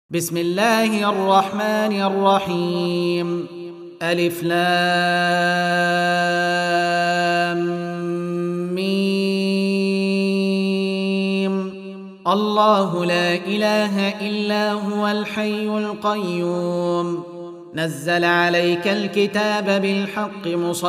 بسم الله الرحمن الرحيم. ألف لام ميم. الله لا إله إلا هو الحي القيوم نزل عليك الكتاب بالحق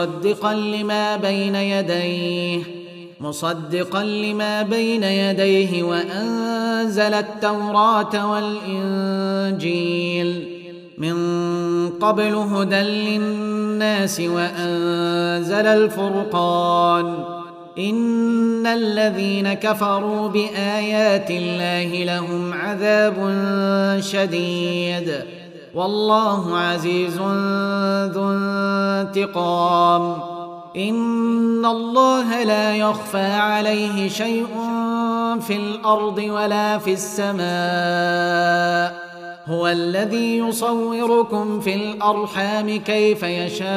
مصدقا لما بين يديه وأنزل التوراة والإنجيل من قبل هدى للناس وأنزل الفرقان إن الذين كفروا بآيات الله لهم عذاب شديد والله عزيز ذو انتقام. إن الله لا يخفى عليه شيء في الأرض ولا في السماء هو الذي يصوركم في الأرحام كيف يشاء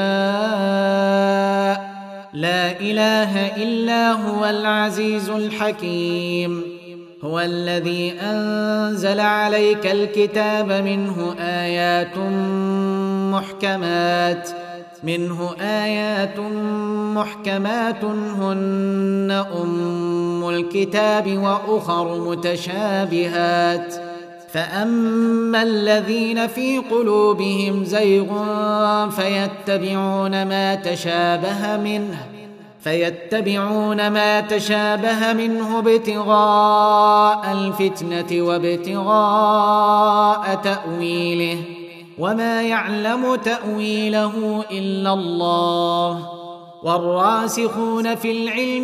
لا إله إلا هو العزيز الحكيم. هو الذي أنزل عليك الكتاب منه آيات محكمات هن أم الكتاب وأخر متشابهات فأما الذين في قلوبهم زيغ فيتبعون ما تشابه منه ابتغاء الفتنة وابتغاء تأويله وما يعلم تأويله إلا الله. والراسخون في العلم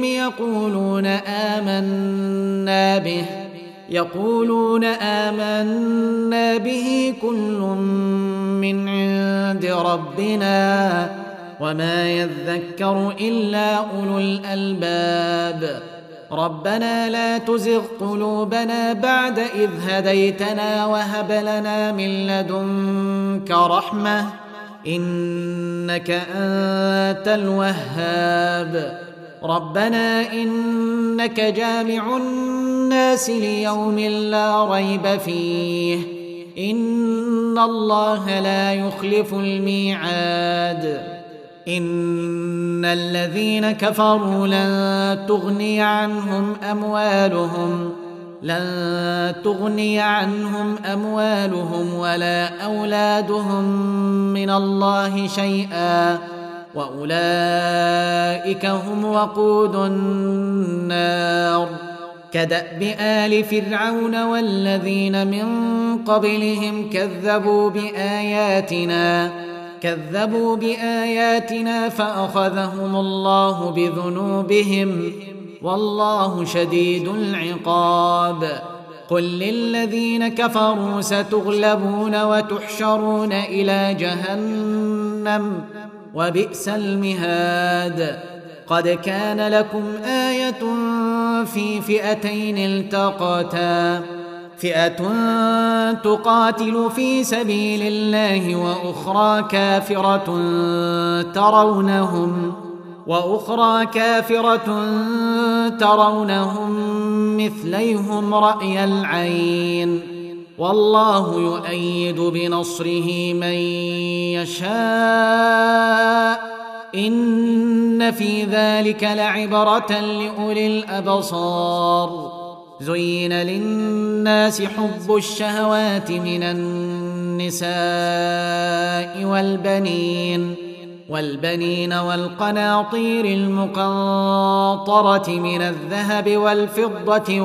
يقولون آمنا به كل من عند ربنا وما يذكر إلا أولو الألباب. ربنا لا تزغ قلوبنا بعد إذ هديتنا وهب لنا من لدنك رحمة إنك أنت الوهاب. ربنا إنك جامع الناس ليوم لا ريب فيه إن الله لا يخلف الميعاد. إن الذين كفروا لن تغني عنهم أموالهم ولا أولادهم من الله شيئا وأولئك هم وقود النار. كدأب آل فرعون والذين من قبلهم كذبوا بآياتنا فأخذهم الله بذنوبهم والله شديد العقاب. قل للذين كفروا ستغلبون وتحشرون إلى جهنم وبئس المهاد. قد كان لكم آية في فئتين التقتا فئة تقاتل في سبيل الله وأخرى كافرة ترونهم مثليهم رأي العين والله يؤيد بنصره من يشاء إن في ذلك لعبرة لأولي الأبصار. زين للناس حب الشهوات من النساء والبنين والقناطير المقنطرة من الذهب والفضة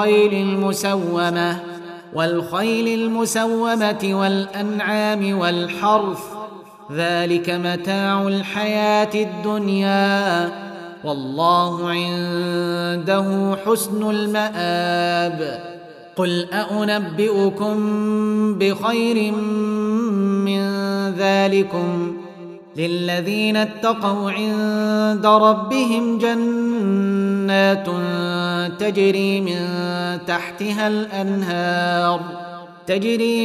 والخيل المسومة والأنعام والحرث ذلك متاع الحياة الدنيا والله عنده حسن المآب. قل أنبئكم بخير من ذلكم للذين اتقوا عند ربهم جنات تجري من تحتها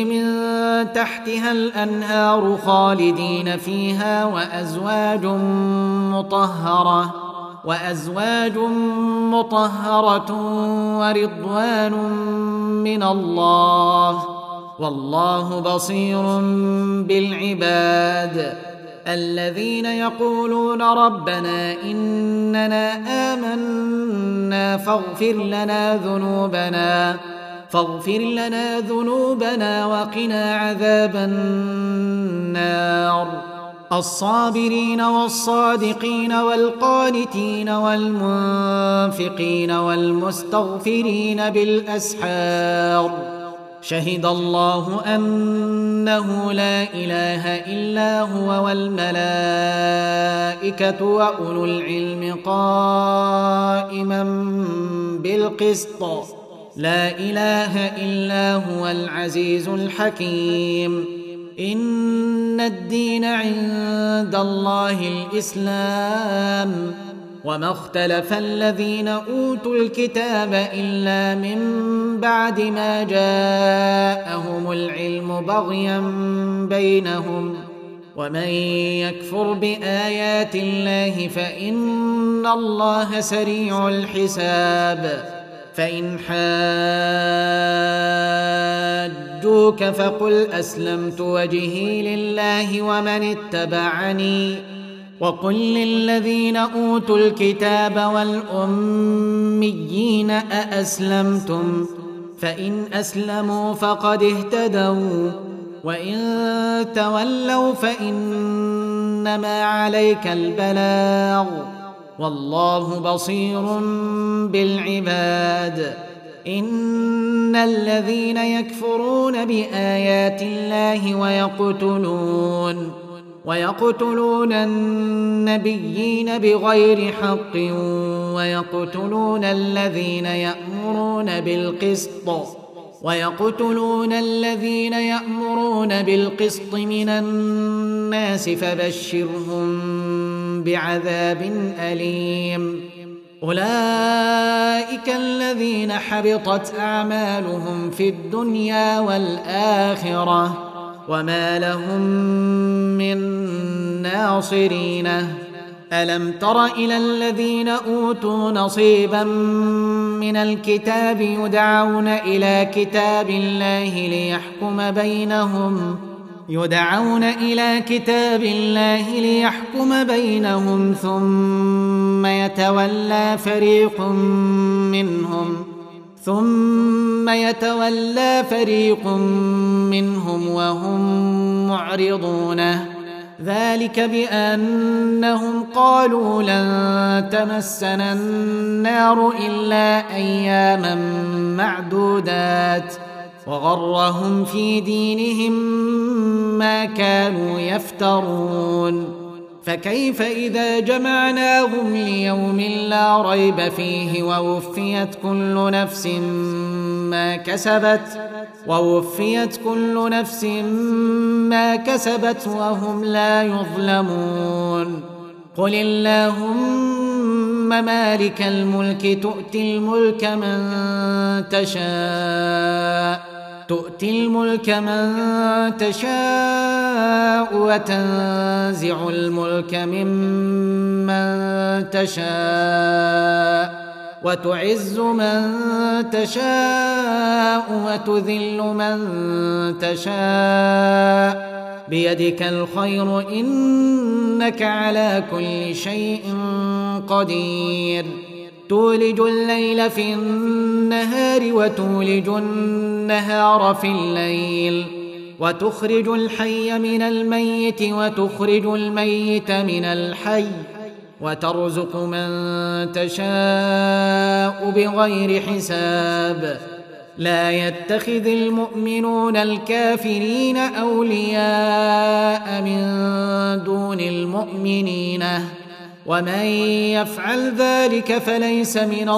الأنهار خالدين فيها وأزواج مطهرة ورضوان من الله والله بصير بالعباد. الذين يقولون ربنا إننا آمنا فاغفر لنا ذنوبنا وقنا عذاب النار. الصابرين والصادقين والقانتين والمنفقين والمستغفرين بالأسحار. شهد الله أنه لا إله إلا هو والملائكة وأولو العلم قائما بالقسط. لا إله إلا هو العزيز الحكيم. إن الدين عند الله الإسلام، وما اختلف الذين أوتوا الكتاب إلا من بعد ما جاءهم العلم بغيا بينهم. ومن يكفر بآيات الله فإن الله سريع الحساب. فإن حاجوك فقل أسلمت وجهي لله ومن اتبعني، وقل للذين أوتوا الكتاب والأميين أأسلمتم؟ فإن أسلموا فقد اهتدوا، وإن تولوا فإنما عليك البلاغ، والله بصير بالعباد. إن الذين يكفرون بآيات الله ويقتلون النبيين بغير حق ويقتلون الذين يأمرون بالقسط من الناس فبشرهم بعذاب أليم. أولئك الذين حبطت أعمالهم في الدنيا والآخرة وما لهم من ناصرين. ألم تر إلى الذين أوتوا نصيبا من الكتاب يدعون إلى كتاب الله ليحكم بينهم ثم يتولى فريق منهم وهم معرضون. ذلك بأنهم قالوا لن تمسنا النار إلا أياما معدودات، وغرهم في دينهم ما كانوا يفترون. فكيف إذا جمعناهم ليوم لا ريب فيه ووفيت كل نفس ما كسبت وهم لا يظلمون. قل اللهم مالك الملك تؤتي الملك من تشاء وتنزع الملك ممن تشاء وتعز من تشاء وتذل من تشاء بيدك الخير إنك على كل شيء قدير. تولج الليل في النهار وتولج النهار في الليل، وتخرج الحي من الميت وتخرج الميت من الحي، وترزق من تشاء بغير حساب. لا يتخذ المؤمنون الكافرين أولياء من دون المؤمنين، ومن يفعل ذلك فليس من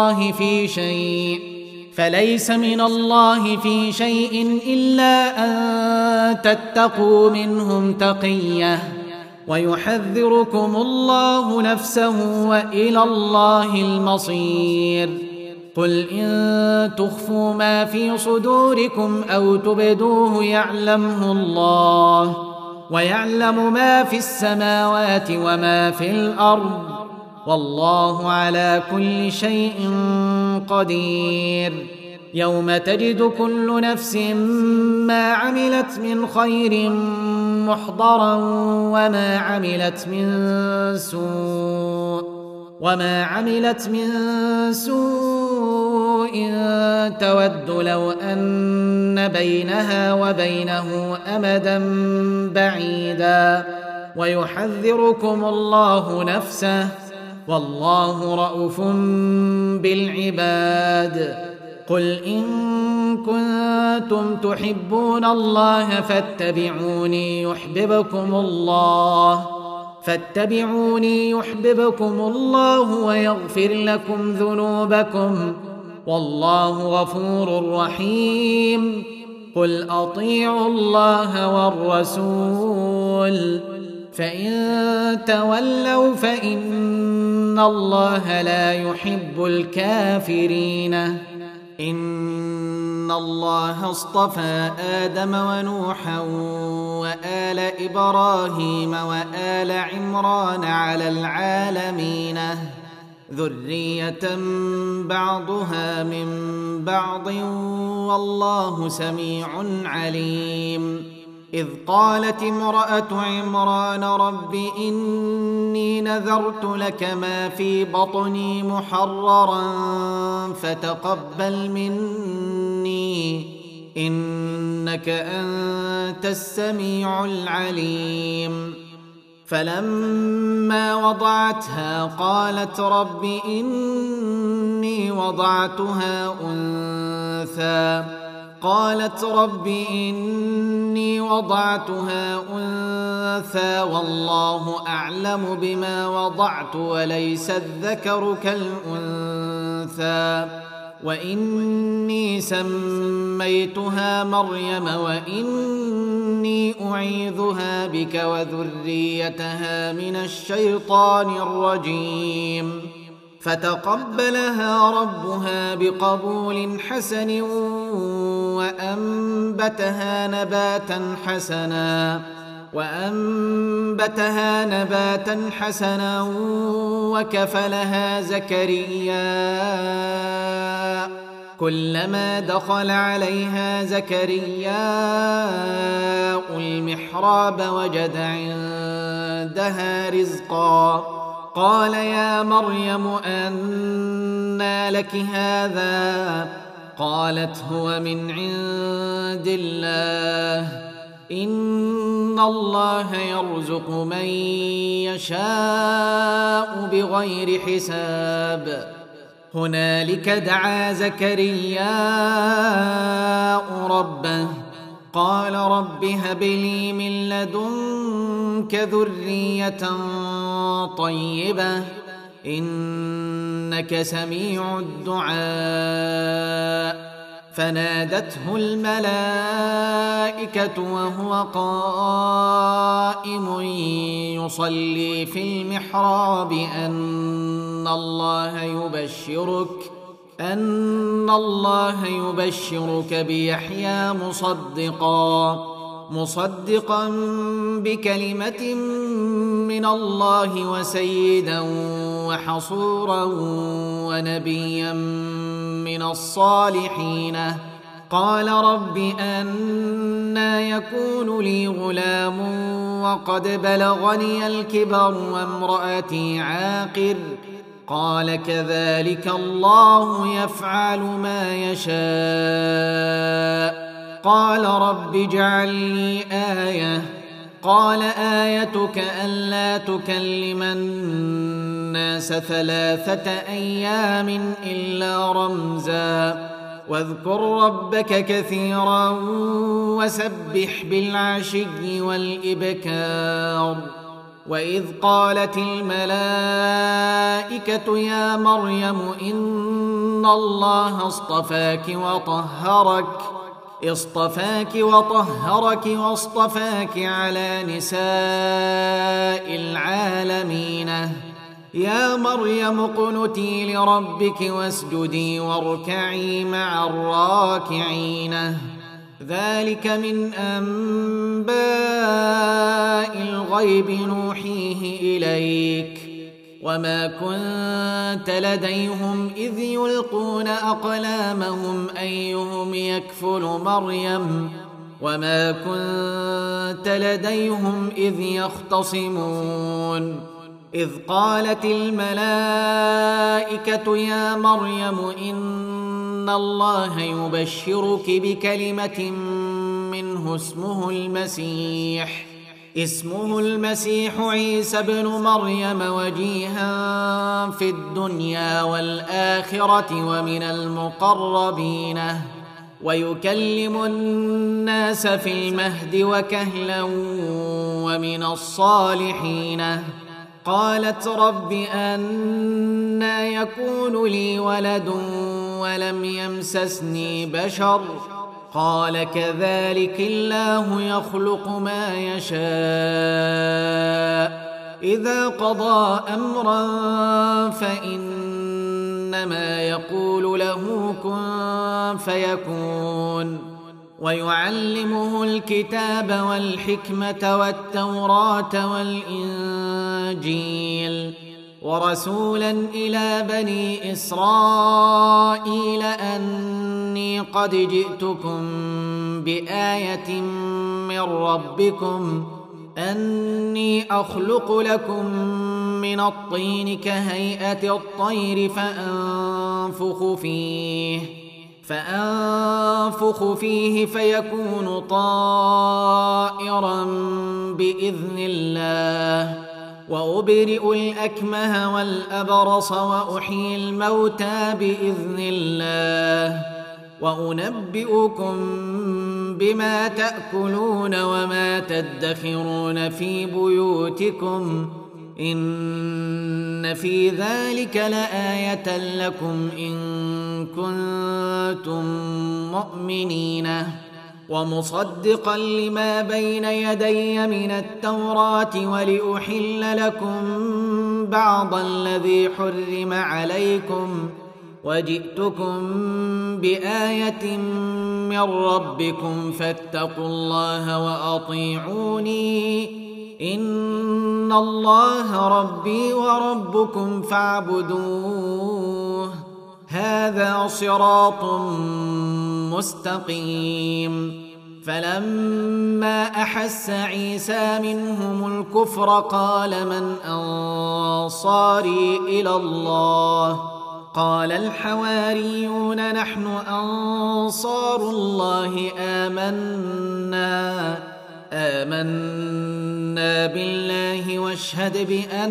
الله في شيء إلا أن تتقوا منهم تقية، ويحذركم الله نفسه وإلى الله المصير. قل إن تخفوا ما في صدوركم أو تبدوه يعلمه الله، ويعلم ما في السماوات وما في الأرض، والله على كل شيء قدير. يوم تجد كل نفس ما عملت من خير محضرا وما عملت من سوء تود لو أن بينها وبينه أمدا بعيدا ويحذركم الله نفسه والله رءوف بالعباد. قل إن كنتم تحبون الله فاتبعوني يحببكم الله ويغفر لكم ذنوبكم والله غفور رحيم. قل أطيعوا الله والرسول فإن تولوا فإن الله لا يحب الكافرين. إن الله اصطفى آدم ونوحا وآل إبراهيم وآل عمران على العالمين ذرية بعضها من بعض والله سميع عليم. إذ قالت امرأة عمران رب إني نذرت لك ما في بطني محررا فتقبل مني إنك أنت السميع العليم. فلما وضعتها قالت رب إني وضعتها أنثى والله أعلم بما وضعت وليس الذكر كالأنثى وإني سميتها مريم وإني أعيذها بك وذريتها من الشيطان الرجيم. فتقبلها ربها بقبول حسن وأنبتها نباتا حسنا وكفلها زكريا. كلما دخل عليها زكرياء المحراب وجد عندها رزقا قال يا مريم أنى لك هذا قالت هو من عند الله إن الله يرزق من يشاء بغير حساب. هنالك دعا زكرياء ربه قال رب هب لي من لدنك ذرية طيبة إنك سميع الدعاء. فنادته الملائكة وهو قائم يصلي في المحراب أن الله يبشرك بيحيى مصدقا بكلمة من الله وسيدا وحصورا ونبيا من الصالحين. قال رب أنى يكون لي غلام وقد بلغني الكبر وامرأتي عاقر قال كذلك الله يفعل ما يشاء. قال رب اجعل لي آية قال آيتك ألا تكلم الناس 3 أيام إلا رمزا واذكر ربك كثيرا وسبح بالعشي والإبكار. وإذ قالت الملائكة يا مريم إن الله اصطفاك وطهرك واصطفاك على نساء العالمين. يا مريم اقنتي لربك واسجدي واركعي مع الراكعين. ذلك من أنباء الغيب نوحيه إليك وما كنت لديهم إذ يلقون أقلامهم أيهم يكفل مريم وما كنت لديهم إذ يختصمون إذ قالت الملائكة يا مريم إن الله يبشرك بكلمة منه اسمه المسيح عيسى بن مريم وجيها في الدنيا والآخرة ومن المقربين ويكلم الناس في المهد وكهلا ومن الصالحين قالت رب أنى يكون لي ولد ولم يمسسني بشر قال كذلك الله يخلق ما يشاء إذا قضى أمرا فإنما يقول له كن فيكون ويعلمه الكتاب والحكمة والتوراة والإنجيل ورسولا إلى بني إسرائيل أني قد جئتكم بآية من ربكم أني أخلق لكم من الطين كهيئة الطير فأنفخ فيه فيكون طائرا بإذن الله وأبرئ الأكمه والأبرص وأحيي الموتى بإذن الله وأنبئكم بما تأكلون وما تدخرون في بيوتكم إن في ذلك لآية لكم إن كنتم مؤمنين ومصدقا لما بين يدي من التوراة ولأحل لكم بعض الذي حرم عليكم وجئتكم بآية من ربكم فاتقوا الله وأطيعوني إن الله ربي وربكم فاعبدوه هذا صراط مستقيم فلما أحس عيسى منهم الكفر قال من أنصاري إلى الله قال الحواريون نحن أنصار الله آمنا بالله واشهد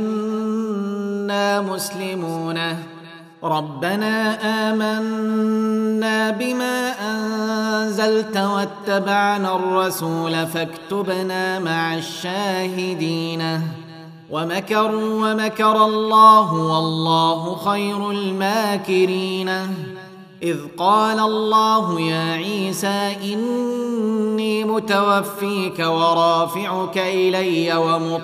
بأننا مسلمون ربنا آمنا بما أنزلت واتبعنا الرسول فاكتبنا مع الشاهدين ومكروا ومكر الله والله خير الماكرين إذ قال الله يا عيسى إني متوفيك ورافعك إلي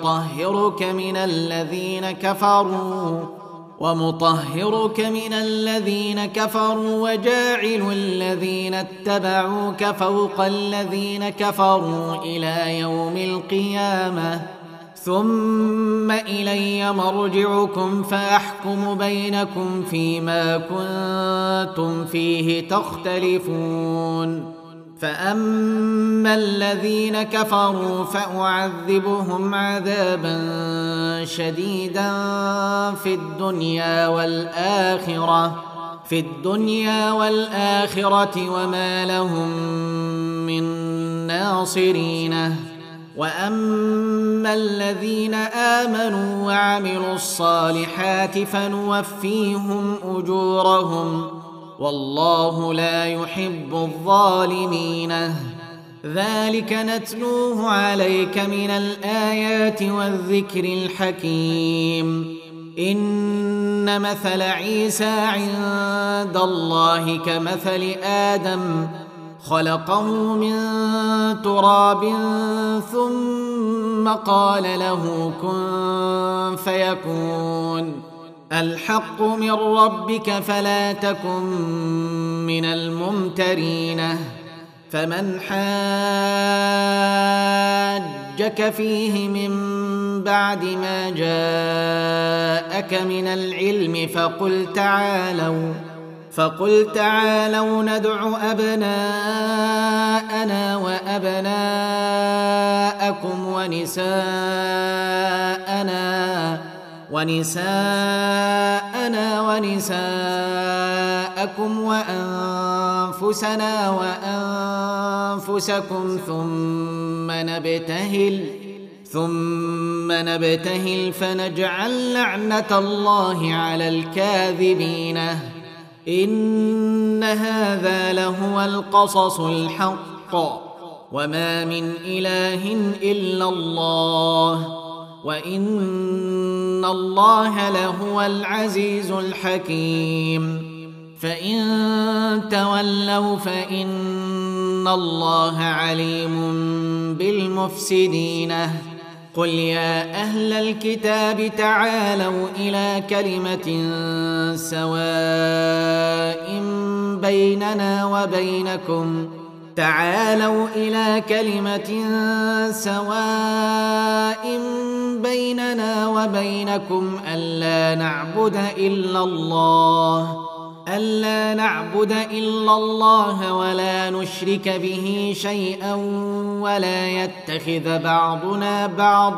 ومطهرك من الذين كفروا وجاعل الذين اتبعوك فوق الذين كفروا إلى يوم القيامة ثم إلي مرجعكم فأحكم بينكم فيما كنتم فيه تختلفون فأما الذين كفروا فأعذبهم عذابا شديدا في الدنيا والآخرة وما لهم من ناصرين وأما الذين آمنوا وعملوا الصالحات فنوفيهم أجورهم والله لا يحب الظالمين ذلك نتلوه عليك من الآيات والذكر الحكيم إن مثل عيسى عند الله كمثل آدم خلقه من تراب ثم قال له كن فيكون الحق من ربك فلا تكن من الممترين فمن حاجك فيه من بعد ما جاءك من العلم فقل تعالوا ندع أبناءنا وأبناءكم ونساءنا ونساءكم وأنفسنا وأنفسكم ثم نبتهل فنجعل لعنة الله على الكاذبين إن هذا لهو القصص الحق وما من إله إلا الله وإن الله لهو العزيز الحكيم فإن تولوا فإن الله عليم بالمفسدين قل يا أهل الكتاب تعالوا إلى كلمة سواء بيننا وبينكم ألا نعبد إلا الله ولا نشرك به شيئا ولا يتخذ بعضنا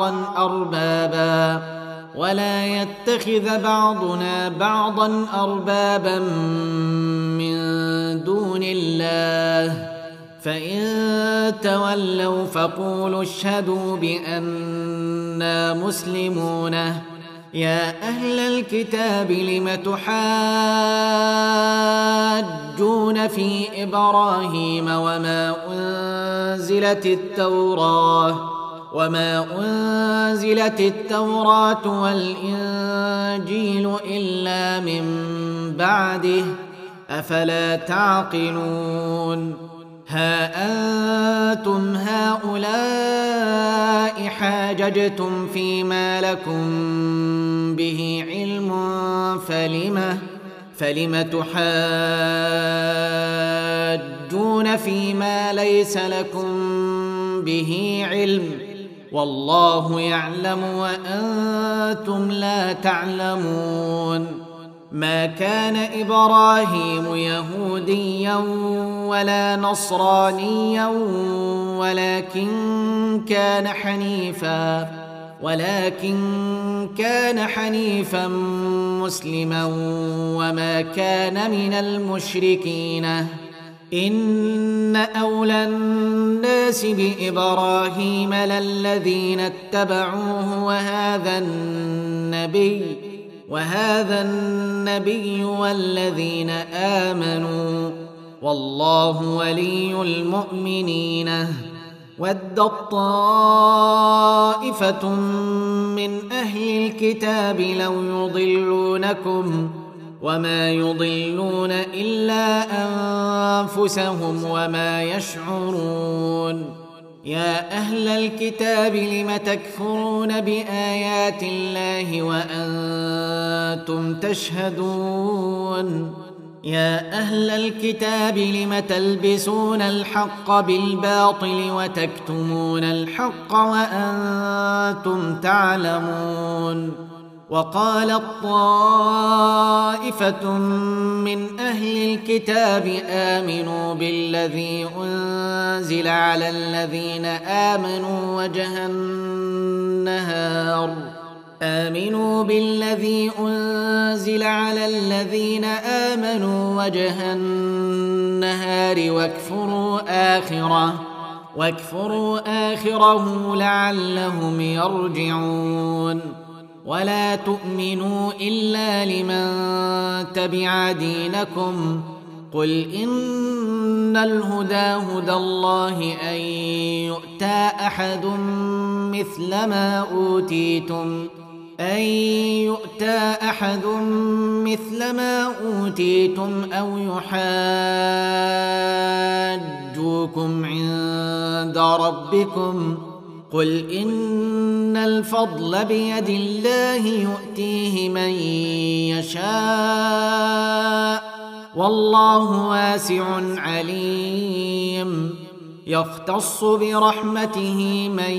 بعضا أربابا من دون الله فإن تولوا فقولوا اشهدوا بأننا مسلمون يا أهل الكتاب لم تحاجون في إبراهيم وما أنزلت التوراة والإنجيل إلا من بعده أفلا تعقلون ها أنتم هؤلاء حاججتم فيما لكم به علم فلم تحاجون فيما ليس لكم به علم والله يعلم وأنتم لا تعلمون ما كان إبراهيم يهوديا ولا نصرانيا ولكن كان حنيفا مسلما وما كان من المشركين إن أولى الناس بإبراهيم للذين اتبعوه وهذا النبي والذين آمنوا والله ولي المؤمنين ودت طائفة من أهل الكتاب لو يضلونكم وما يضلون إلا أنفسهم وما يشعرون يا أهل الكتاب لم تكفرون بآيات الله وأنتم تشهدون يا أهل الكتاب لم تلبسون الحق بالباطل وتكتمون الحق وأنتم تعلمون وقالت طائفة من أهل الكتاب آمنوا بالذي أنزل على الذين آمنوا وجه النهار واكفروا آخره لعلهم يرجعون ولا تؤمنوا إلا لمن تبع دينكم قل إن الهدى هدى الله أن يؤتى أحد مثل ما أوتيتم أو يحاجوكم عند ربكم قل إن الفضل بيد الله يؤتيه من يشاء والله واسع عليم يختص برحمته من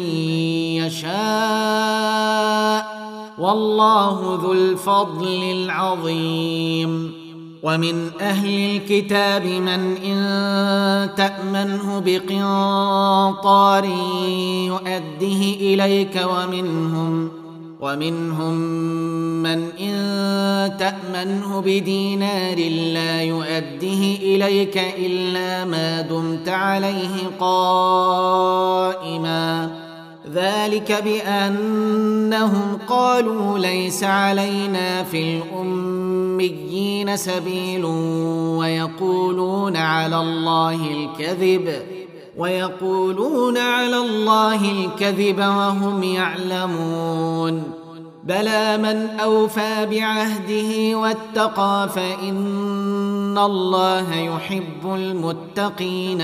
يشاء والله ذو الفضل العظيم. ومن أهل الكتاب من إن تأمنه بقنطار يؤده إليك ومنهم من إن تأمنه بدينار لا يؤده إليك إلا ما دمت عليه قائما، ذلك بأنهم قالوا ليس علينا في الأميين سبيل ويقولون على الله الكذب وهم يعلمون. بلى من أوفى بعهده واتقى فإن الله يحب المتقين.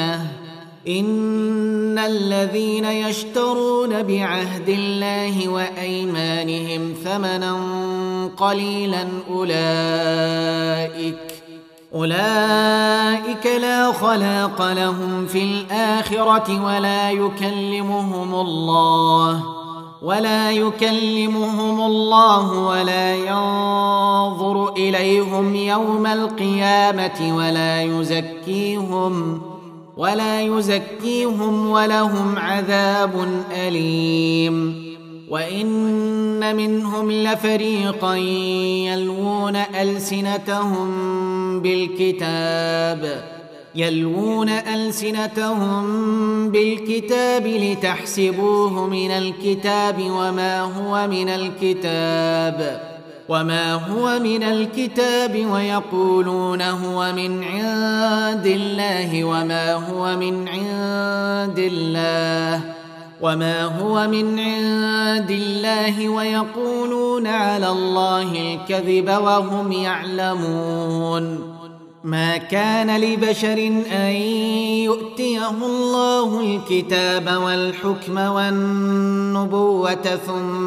إن الذين يشترون بعهد الله وأيمانهم ثمنا قليلا أولئك لا خلاق لهم في الآخرة ولا يكلمهم الله ولا ينظر إليهم يوم القيامة ولا يزكيهم ولهم عذاب أليم. وإن منهم لفريقا يلوون ألسنتهم بالكتاب لتحسبوه من الكتاب وما هو من الكتاب ويقولون هو من عند الله ويقولون على الله الكذب وهم يعلمون. ما كان لبشر أن يؤتيه الله الكتاب والحكم والنبوة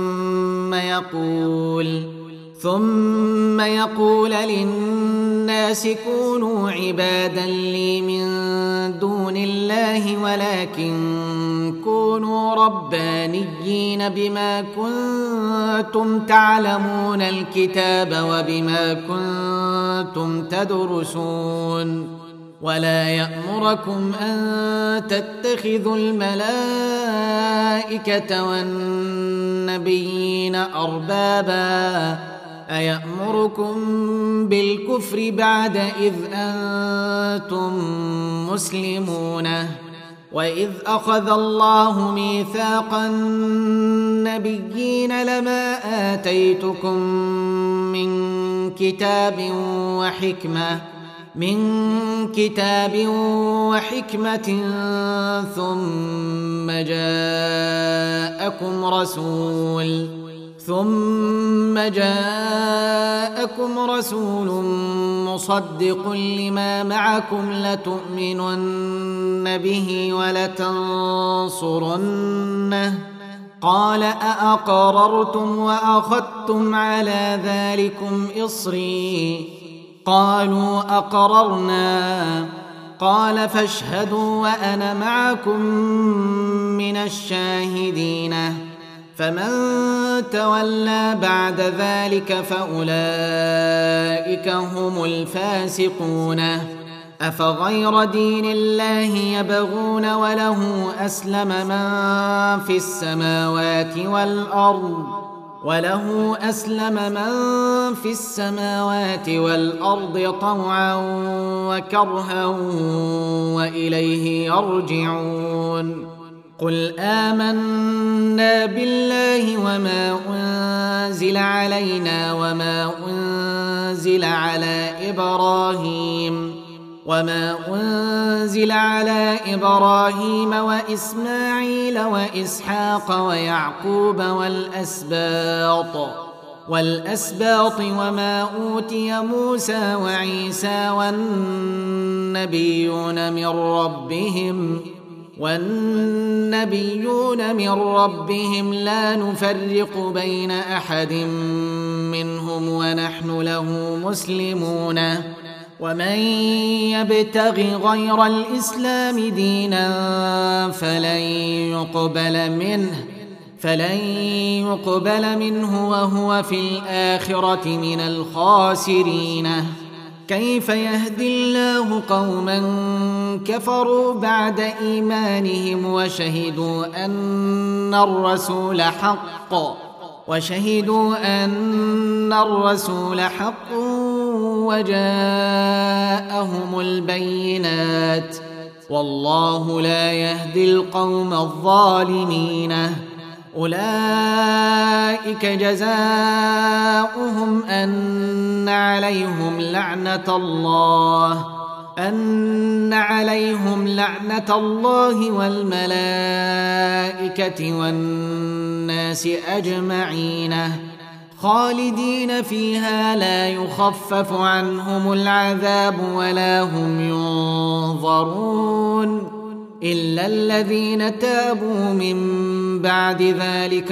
ثم يقول للناس كونوا عبادا لي من دون الله ولكن كونوا ربانيين بما كنتم تعلمون الكتاب وبما كنتم تدرسون. ولا يأمركم أن تتخذوا الملائكة والنبيين أربابا أيأمركم بالكفر بعد إذ أنتم مسلمون. وإذ أخذ الله ميثاق النبيين لما آتيتكم من كتاب وحكمة ثم جاءكم رسول مصدق لما معكم لتؤمنن به ولتنصرنه قال أأقررتم وأخذتم على ذلكم إصري قالوا أقررنا قال فاشهدوا وأنا معكم من الشاهدين. فمن تولى بعد ذلك فأولئك هم الفاسقون. أفغير دين الله يبغون وله أسلم من في السماوات والأرض طوعا وكرها وإليه يرجعون. قل آمنا بالله وما أنزل علينا وما أنزل على إبراهيم وإسماعيل وإسحاق ويعقوب والأسباط وما أوتي موسى وعيسى والنبيون من ربهم لا نفرق بين أحد منهم ونحن له مسلمون. ومن يبتغ غير الإسلام دينا فلن يقبل منه وهو في الآخرة من الخاسرين. كيف يهدي الله قوما كفروا بعد إيمانهم وشهدوا أن الرسول حق وجاءهم البينات والله لا يهدي القوم الظالمين. أولئك جزاؤهم أن عليهم لعنة الله والملائكة والناس أجمعين خالدين فيها لا يخفف عنهم العذاب ولا هم ينظرون إلا الذين تابوا من بعد ذلك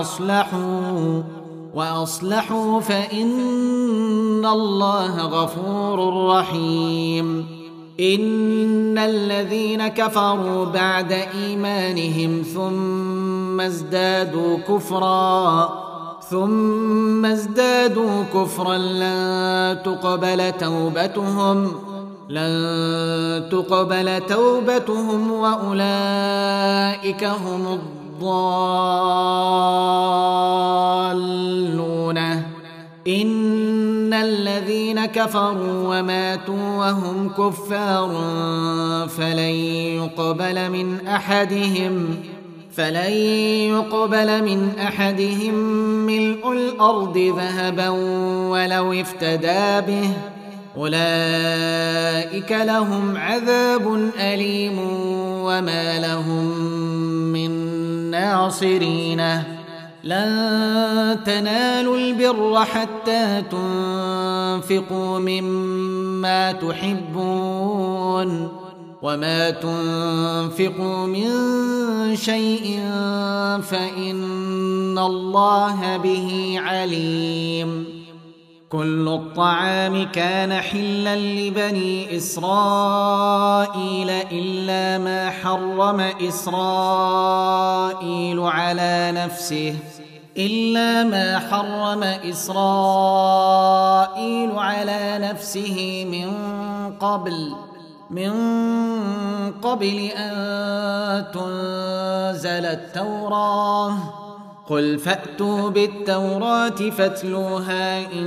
وأصلحوا فإن الله غفور رحيم. إن الذين كفروا بعد إيمانهم ثم ازدادوا كفرا لن تقبل توبتهم وأولئك هم الضالون. إن الذين كفروا وماتوا وهم كفار فلن يقبل من أحدهم ملء الأرض ذهبا ولو افتدى به أولئك لهم عذاب أليم وما لهم من ناصرين. لن تنالوا البر حتى تنفقوا مما تحبون وما تنفقوا من شيء فإن الله به عليم. كل الطعام كان حلا لبني إسرائيل إلا ما حرم إسرائيل على نفسه من قبل أن تنزل التوراة. قل فأتوا بالتوراة فاتلوها إن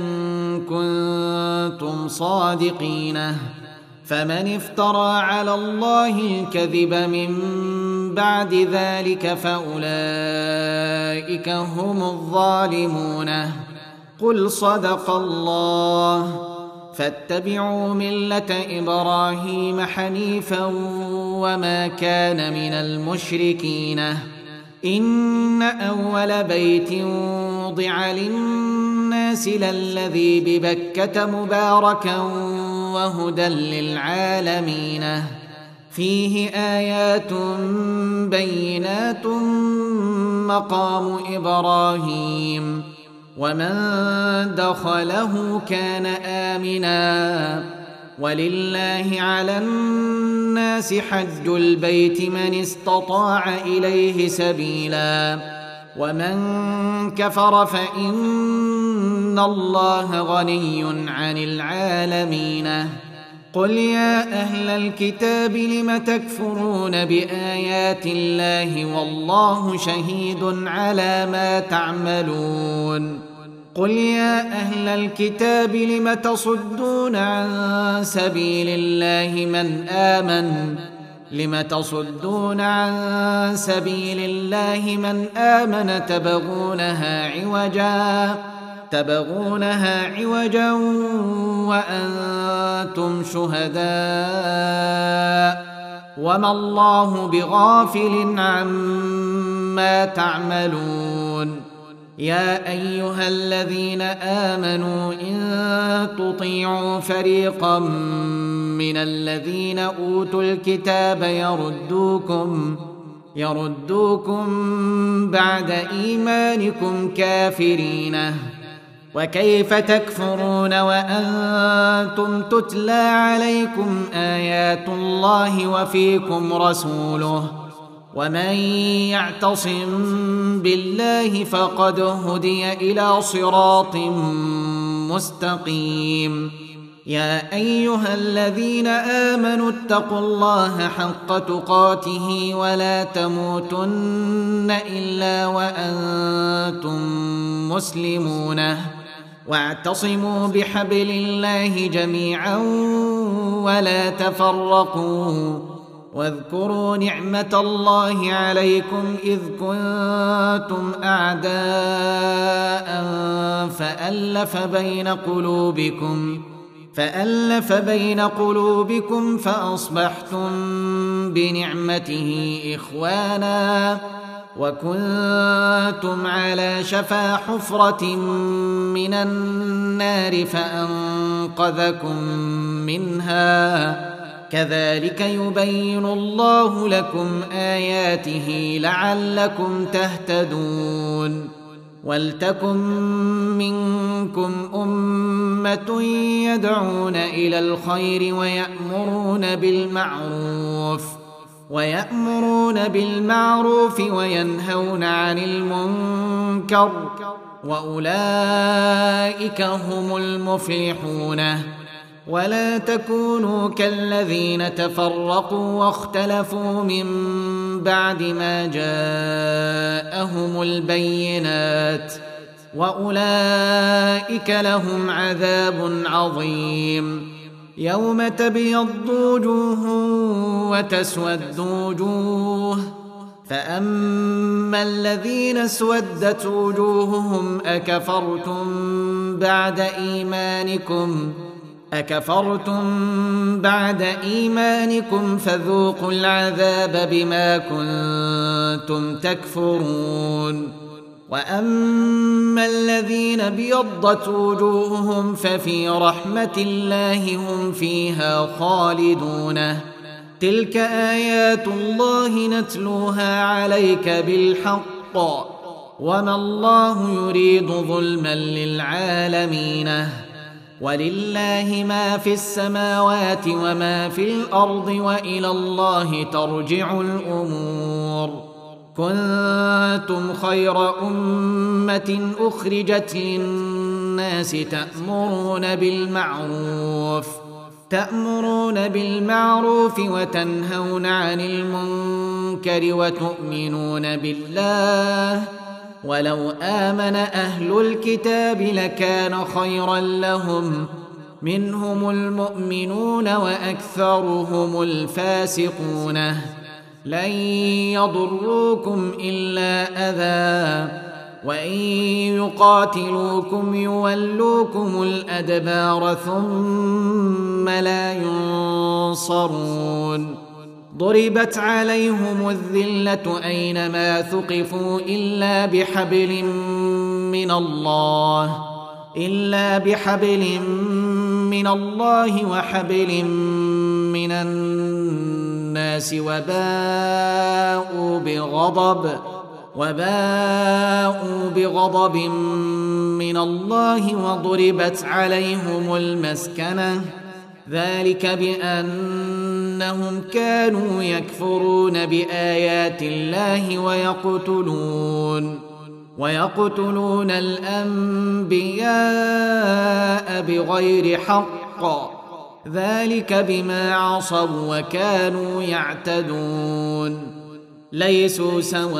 كنتم صادقين. فمن افترى على الله الكذب من بعد ذلك فأولئك هم الظالمون. قل صدق الله. فاتبعوا ملة إبراهيم حنيفا وما كان من المشركين. إن أول بيت وضع للناس للذي ببكة مباركا وهدى للعالمين. فيه آيات بينات مقام إبراهيم ومن دخله كان آمنا. ولله على الناس حج البيت من استطاع إليه سبيلا ومن كفر فإن الله غني عن العالمين. قل يا أهل الكتاب لم تكفرون بآيات الله والله شهيد على ما تعملون. قل يا أهل الكتاب لم تصدون عن سبيل الله من آمن تبغونها عوجا وأنتم شهداء وما الله بغافل عما تعملون. يا أيها الذين آمنوا إن تطيعوا فريقا من الذين أوتوا الكتاب يردوكم بعد إيمانكم كافرين. وكيف تكفرون وأنتم تتلى عليكم آيات الله وفيكم رسوله ومن يعتصم بالله فقد هدي إلى صراط مستقيم. يا أيها الذين آمنوا اتقوا الله حق تقاته ولا تموتن إلا وأنتم مسلمون واعتصموا بحبل الله جميعا ولا تفرقوا واذكروا نعمة الله عليكم إذ كنتم أعداء فألف بين قلوبكم فأصبحتم بنعمته إخوانا وكنتم على شفا حفرة من النار فأنقذكم منها كذلك يبين الله لكم آياته لعلكم تهتدون. ولتكن منكم أمة يدعون إلى الخير ويأمرون بالمعروف وينهون عن المنكر وأولئك هم المفلحون. ولا تكونوا كالذين تفرقوا واختلفوا من بعد ما جاءهم البينات وأولئك لهم عذاب عظيم. يوم تبيض وجوه وتسود وجوه فأما الذين اسودت وجوههم أكفرتم بعد إيمانكم فذوقوا العذاب بما كنتم تكفرون. وأما الذين ابيضت وجوههم ففي رحمة الله هم فيها خالدون. تلك آيات الله نتلوها عليك بالحق وما الله يريد ظلما للعالمين. ولله ما في السماوات وما في الأرض وإلى الله ترجع الأمور. كنتم خير أمة أخرجت للناس تأمرون بالمعروف وتنهون عن المنكر وتؤمنون بالله ولو آمن أهل الكتاب لكان خيرا لهم منهم المؤمنون وأكثرهم الفاسقون. لن يضروكم إلا أذى وإن يقاتلوكم يولوكم الأدبار ثم لا ينصرون. ضربت عليهم الذلة أينما ثقفوا إلا بحبل من الله وحبل من الناس وباءوا بغضب من الله وضربت عليهم المسكنة ذلك بأنهم كانوا يكفرون بآيات الله ويقتلون الأنبياء بغير حق ذلك بما عصوا وكانوا يعتدون. ليسوا سواء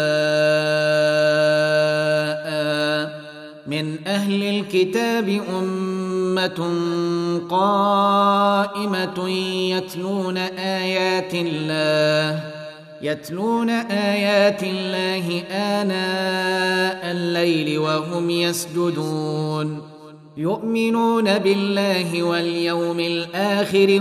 من أهل الكتاب أمة قائمة يتلون آيات الله آناء الليل وهم يسجدون يؤمنون بالله واليوم الآخر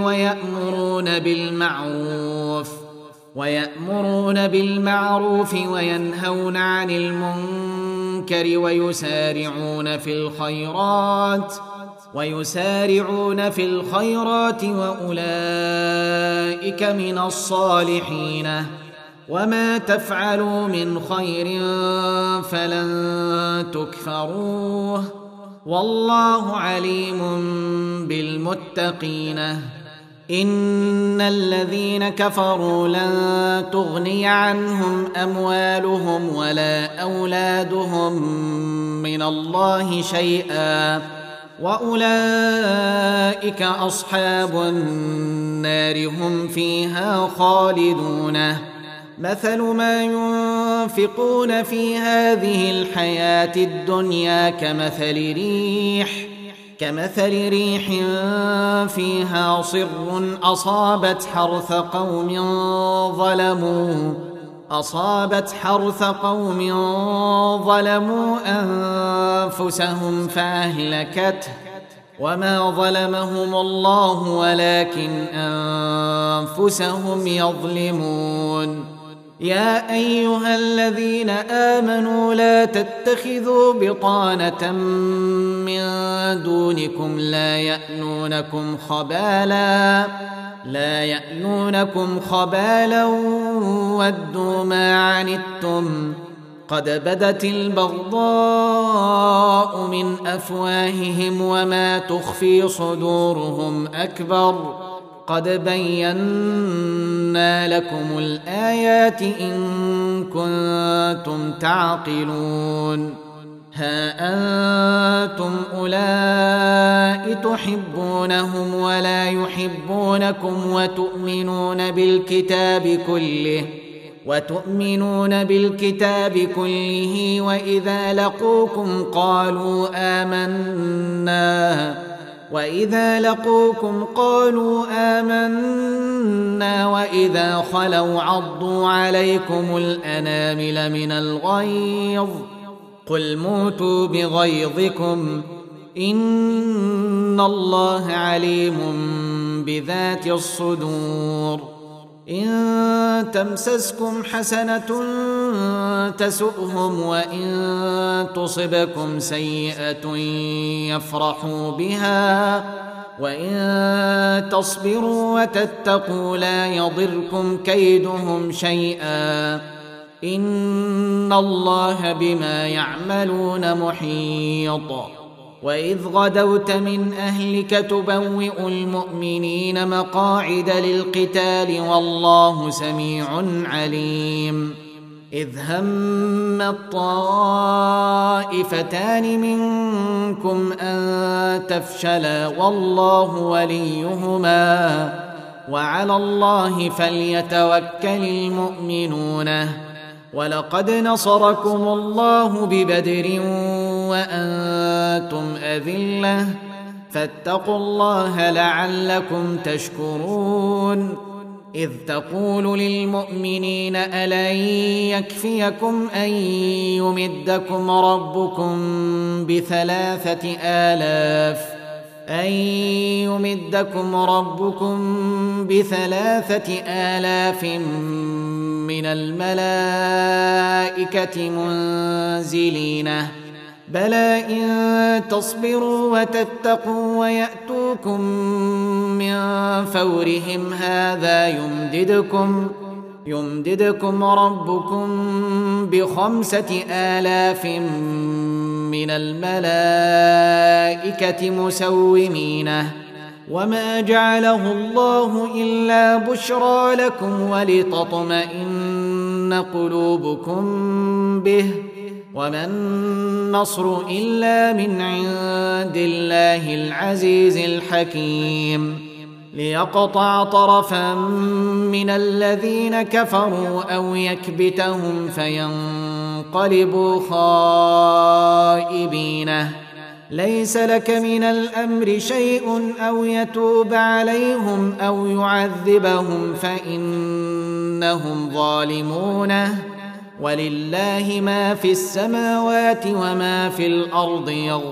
ويأمرون بالمعروف وينهون عن المنكر ويسارعون في الخيرات وأولئك من الصالحين. وما تفعلوا من خير فلن تكفروه والله عليم بالمتقين. إن الذين كفروا لن تغني عنهم أموالهم ولا أولادهم من الله شيئا، وأولئك أصحاب النار هم فيها خالدون. مثل ما ينفقون في هذه الحياة الدنيا كمثل ريح فيها صر أصابت حرث قوم ظلموا أنفسهم فأهلكته، وما ظلمهم الله ولكن أنفسهم يظلمون. يا أيها الذين آمنوا لا تتخذوا بطانة من دونكم لا يألونكم خبالا ودوا ما عنتم قد بدت البغضاء من أفواههم وما تخفي صدورهم أكبر قد بينا لكم الآيات إن كنتم تعقلون. ها أنتم أولئك تحبونهم ولا يحبونكم وتؤمنون بالكتاب كله وإذا لقوكم قالوا آمنا وإذا خلوا عضوا عليكم الأنامل من الغيظ قل موتوا بغيظكم إن الله عليم بذات الصدور. إن تمسسكم حسنة تسؤهم وإن تصبكم سيئة يفرحوا بها وإن تصبروا وتتقوا لا يضركم كيدهم شيئا إن الله بما يعملون محيط. وإذ غدوت من أهلك تبوئ المؤمنين مقاعد للقتال والله سميع عليم. إذ هم الطائفتان منكم أن تفشلا والله وليهما وعلى الله فليتوكل المؤمنون. ولقد نصركم الله ببدر وأنتم أذلة فاتقوا الله لعلكم تشكرون. إذ تقول للمؤمنين ألن يكفيكم أن يمدكم ربكم ب3,000 من الملائكة منزلين بلى إن تصبروا وتتقوا ويأتوكم من فورهم هذا يمددكم ربكم ب5,000 من الملائكة مسومين وما جعله الله إلا بشرى لكم ولتطمئن قلوبكم به وما النصر إلا من عند الله العزيز الحكيم. ليقطع طرفا من الذين كفروا أو يكبتهم فينقلبوا خائبين. ليس لك من الأمر شيء أو يتوب عليهم أو يعذبهم فإنهم ظالمون ولله ما في السماوات وما في الأرض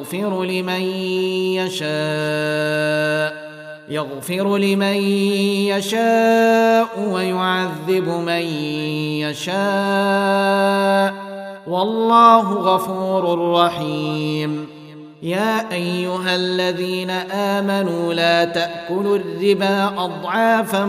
يغفر لمن يشاء ويعذب من يشاء والله غفور رحيم. يا أيها الذين آمنوا لا تأكلوا الربا أضعافا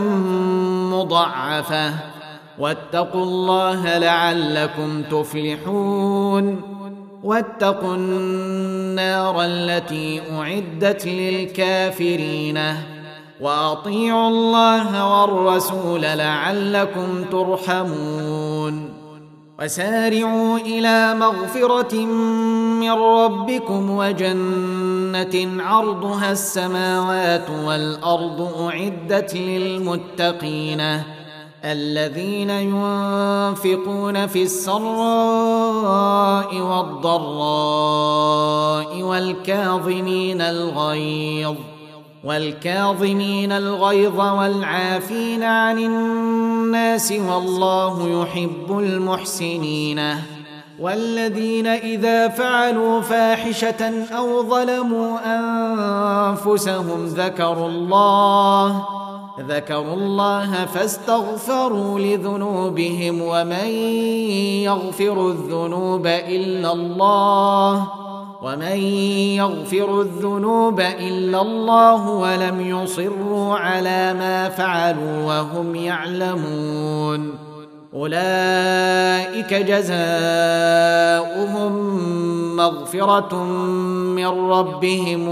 مضاعفة واتقوا الله لعلكم تفلحون. واتقوا النار التي أعدت للكافرين وأطيعوا الله والرسول لعلكم ترحمون وسارعوا إلى مغفرة من ربكم وجنة عرضها السماوات والأرض أعدت للمتقين الذين ينفقون في السراء والضراء والكاظمين الغيظ والعافين عن الناس والله يحب المحسنين والذين إذا فعلوا فاحشة أو ظلموا أنفسهم ذكروا الله فاستغفروا لذنوبهم ومن يغفر الذنوب إلا الله ولم يصروا على ما فعلوا وهم يعلمون أولئك جزاؤهم مغفرة من ربهم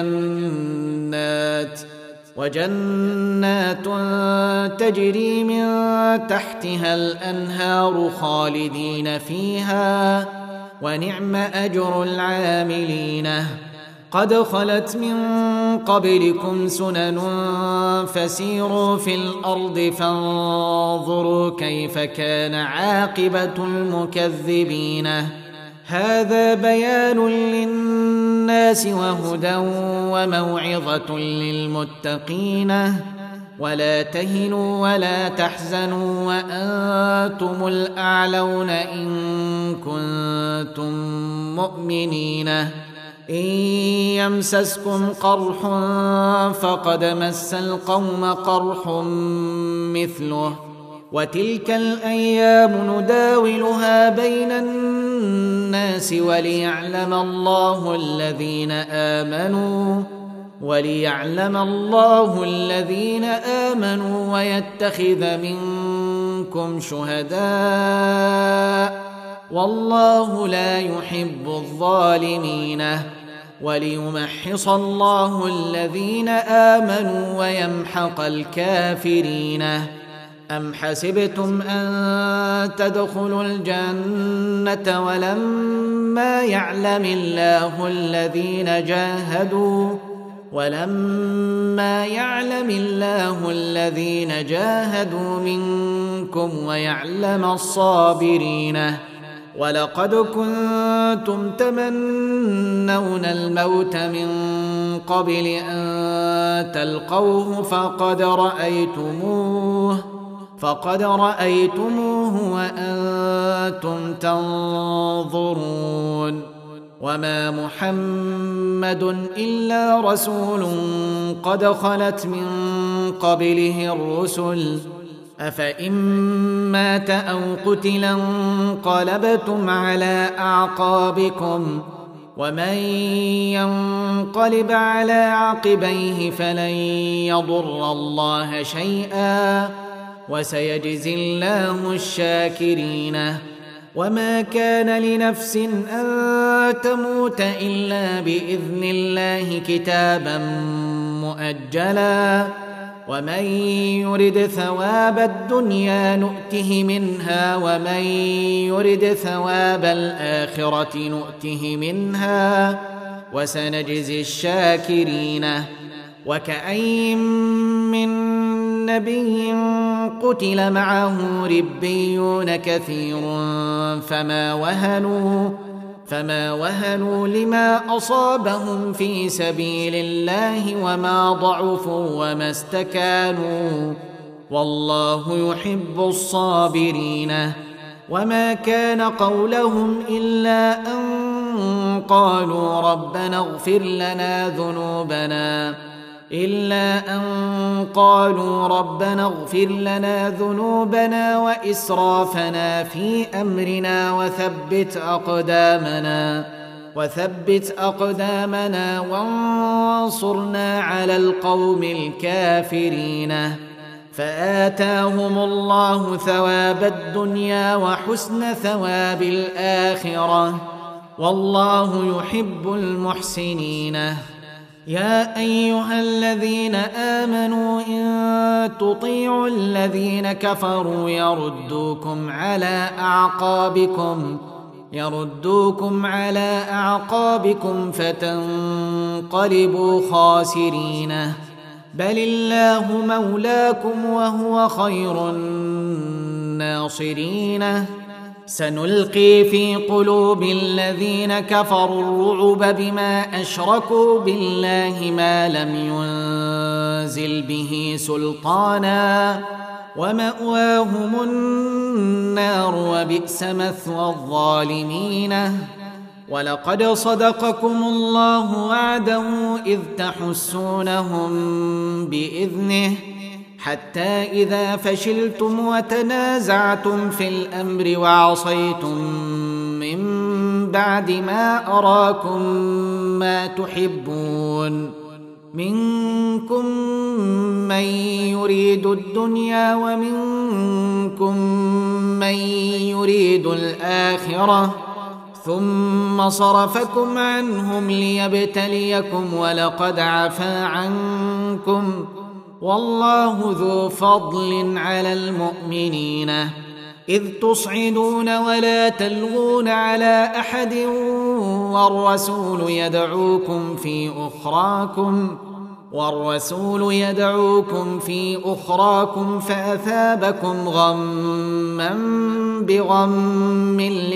وجنات تجري من تحتها الأنهار خالدين فيها ونعم أجر العاملين قد خلت من قبلكم سنن فسيروا في الأرض فانظروا كيف كان عاقبة المكذبين هذا بيان للناس وهدى وموعظة للمتقين ولا تهنوا ولا تحزنوا وأنتم الأعلون إن كنتم مؤمنين إن يمسسكم قرح فقد مس القوم قرح مثله وتلك الأيام نداولها بين الناس وليعلم الله الذين آمنوا ويتخذ منكم شهداء والله لا يحب الظالمين وليمحص الله الذين آمنوا ويمحق الكافرين أم حسبتم أن تدخلوا الجنة ولما يعلم الله الذين جاهدوا منكم ويعلم الصابرين ولقد كنتم تمنون الموت من قبل أن تلقوه فقد رأيتموه وأنتم تنظرون وما محمد إلا رسول قد خلت من قبله الرسل أفإن مات أو قتل انقلبتم على أعقابكم ومن ينقلب على عقبيه فلن يضر الله شيئا وسيجزي الله الشاكرين وما كان لنفس أن تموت إلا بإذن الله كتابا مؤجلا ومن يرد ثواب الدنيا نؤته منها ومن يرد ثواب الآخرة نؤته منها وسنجزي الشاكرين وكأين من نبي قتل معه ربيون كثير فما وهنوا لما أصابهم في سبيل الله وما ضعفوا وما استكانوا والله يحب الصابرين وما كان قولهم إلا أن قالوا ربنا اغفر لنا ذنوبنا وإسرافنا في أمرنا وثبت أقدامنا وانصرنا على القوم الكافرين فآتاهم الله ثواب الدنيا وحسن ثواب الآخرة والله يحب المحسنين. يا أيها الذين آمنوا إن تطيعوا الذين كفروا يردوكم على أعقابكم فتنقلبوا خاسرين. بل الله مولاكم وهو خير الناصرين. سنلقي في قلوب الذين كفروا الرعب بما أشركوا بالله ما لم ينزل به سلطانا ومأواهم النار وبئس مثوى الظالمين. ولقد صدقكم الله وعده إذ تحسونهم بإذنه حتى إذا فشلتم وتنازعتم في الأمر وعصيتم من بعد ما أراكم ما تحبون منكم من يريد الدنيا ومنكم من يريد الآخرة ثم صرفكم عنهم ليبتليكم ولقد عفا عنكم والله ذو فضل على المؤمنين. إذ تصعدون ولا تلوون على أحد والرسول يدعوكم في أخراكم فأثابكم غما بغم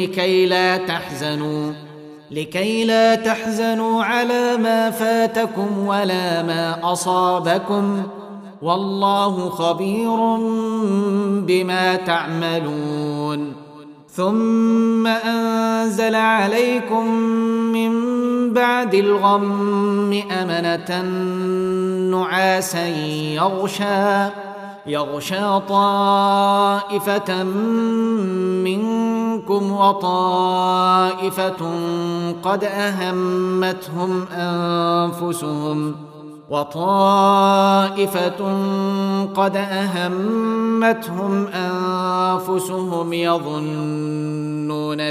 لكي لا تحزنوا على ما فاتكم ولا ما أصابكم والله خبير بما تعملون. ثم أنزل عليكم من بعد الغم أمنة نعاسا يغشى طائفة منكم وطائفة قد أهمتهم أنفسهم يظنون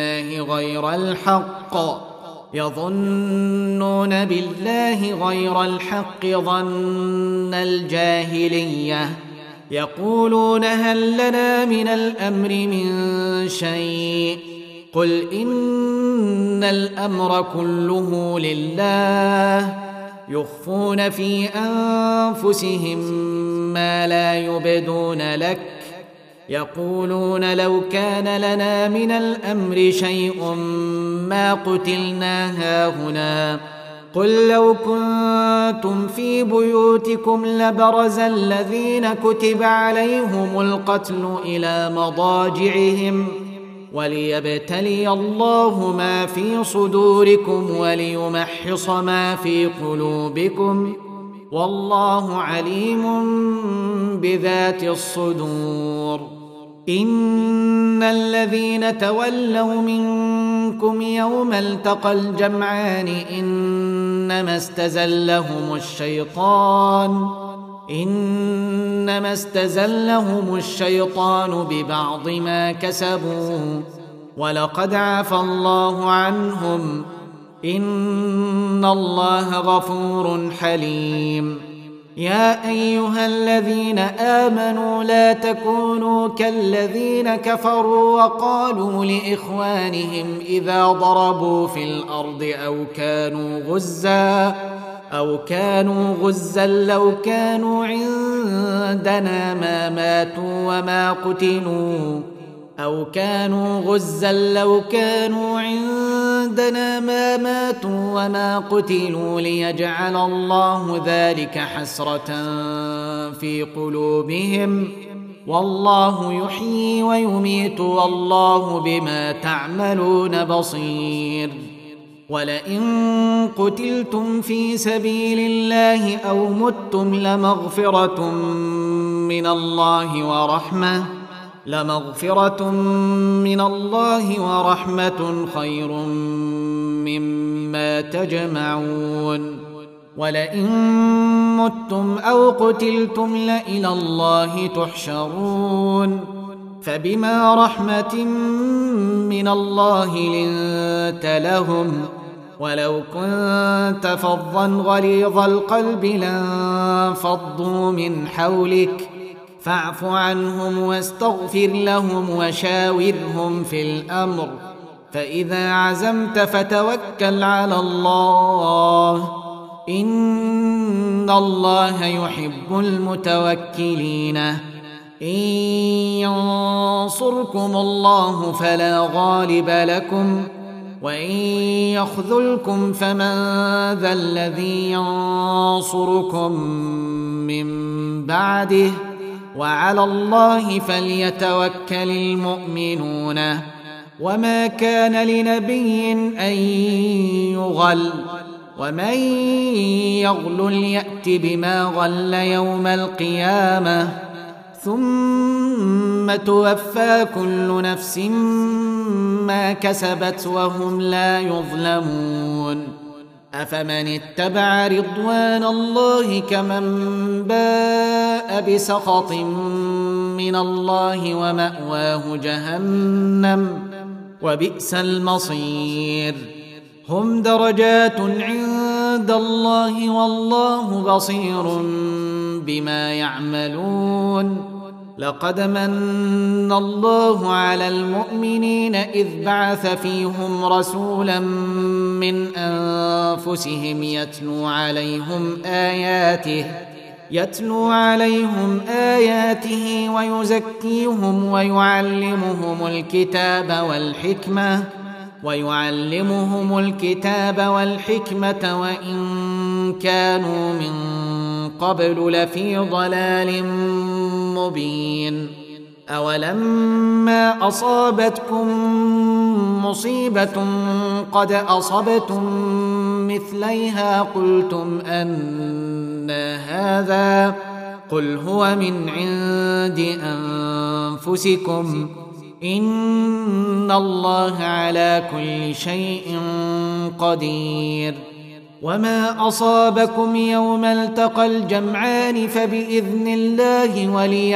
بالله غير الحق ظن الجاهلية يقولون هل لنا من الأمر من شيء قل إن الأمر كله لله يخفون في أنفسهم ما لا يبدون لك يقولون لو كان لنا من الأمر شيء ما قتلنا هاهنا قل لو كنتم في بيوتكم لبرز الذين كتب عليهم القتل إلى مضاجعهم وليبتلي الله ما في صدوركم وليمحص ما في قلوبكم والله عليم بذات الصدور. إن الذين تولوا منكم يوم التقى الجمعان إنما استزلهم الشيطان ببعض ما كسبوا ولقد عفى الله عنهم إن الله غفور حليم. يا أيها الذين آمنوا لا تكونوا كالذين كفروا وقالوا لإخوانهم إذا ضربوا في الأرض أو كانوا غزا لو كانوا عندنا ما ماتوا وما قتلوا ليجعل الله ذلك حسرة في قلوبهم والله يحيي ويميت والله بما تعملون بصير. ولئن قتلتم في سبيل الله أو متم لمغفرة من الله ورحمة خير مما تجمعون. ولئن متم أو قتلتم لإلى الله تحشرون. فبما رحمة من الله لنت لنت لهم، ولو كنت فظا غليظ القلب لانفضوا من حولك، فاعف عنهم واستغفر لهم وشاورهم في الأمر، فإذا عزمت فتوكل على الله، إن الله يحب المتوكلين. إن ينصركم الله فلا غالب لكم، وإن يخذلكم فمن ذا الذي ينصركم من بعده، وعلى الله فليتوكل المؤمنون. وما كان لنبي أن يغل، ومن يغل يأت بما غل يوم القيامة، ثم توفى كل نفس ما كسبت وهم لا يظلمون. أفمن اتبع رضوان الله كمن باء بسخط من الله ومأواه جهنم وبئس المصير. هم درجات عند الله والله بصير بما يعملون. لقد من الله على المؤمنين إذ بعث فيهم رسولا من أنفسهم يتلو عليهم آياته ويزكيهم ويعلمهم الكتاب والحكمة وإن كانوا من قبل لفي ضلال مبين. أولما أصابتكم مصيبة قد أصبتم مثليها قلتم أنى هذا، قل هو من عند أنفسكم إن الله على كل شيء قدير. وما أصابكم يوم التقى الجمعان فبإذن الله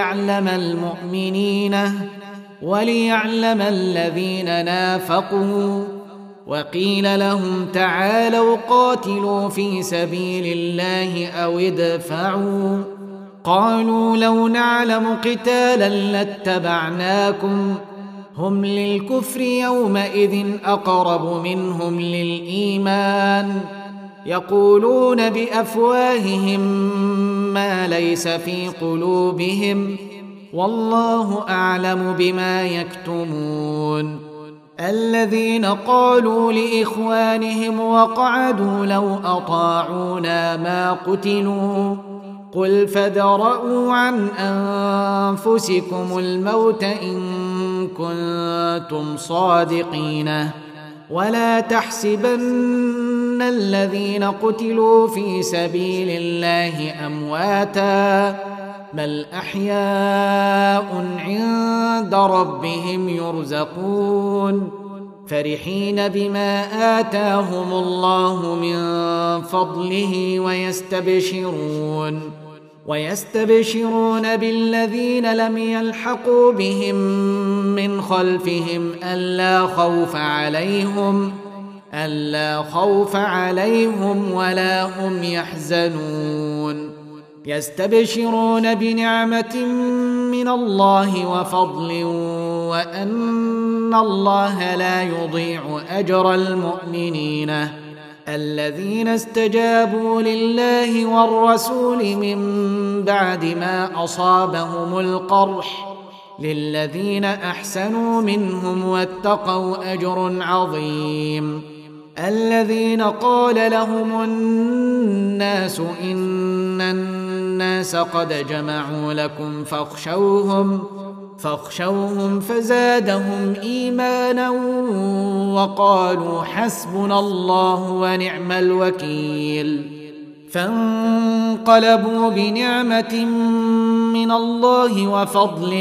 وليعلم الذين نافقوا. وقيل لهم تعالوا قاتلوا في سبيل الله أو ادفعوا، قالوا لو نعلم قتالا لاتبعناكم، هم للكفر يومئذ أقرب منهم للإيمان، يقولون بأفواههم ما ليس في قلوبهم والله أعلم بما يكتمون. الذين قالوا لإخوانهم وقعدوا لو أطاعونا ما قتلوا، قل فادرءوا عن أنفسكم الموت إن كنتم صادقين، ولا تحسبن الذين قتلوا في سبيل الله أمواتا، بل أحياء عند ربهم يرزقون، فرحين بما آتاهم الله من فضله ويستبشرون بالذين لم يلحقوا بهم من خلفهم ألا خوف عليهم ولا هم يحزنون. يستبشرون بنعمة من الله وفضل وأن الله لا يضيع أجر المؤمنين. الذين استجابوا لله والرسول من بعد ما أصابهم القرح للذين أحسنوا منهم واتقوا أجر عظيم. الذين قال لهم الناس إن الناس قد جمعوا لكم فاخشوهم فزادهم إيمانا وقالوا حسبنا الله ونعم الوكيل. فانقلبوا بنعمة من الله وفضل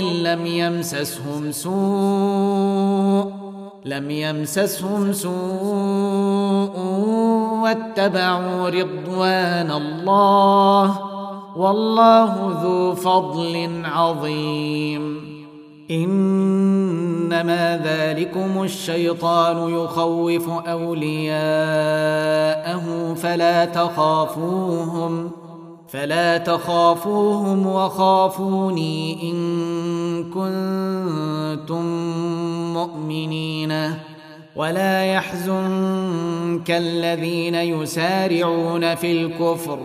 لم يمسسهم سوء واتبعوا رضوان الله والله ذو فضل عظيم. إن إنما ذلكم الشيطان يخوف أولياءه فلا تخافوهم وخافوني إن كنتم مؤمنين ولا يحزنك الذين يسارعون في الكفر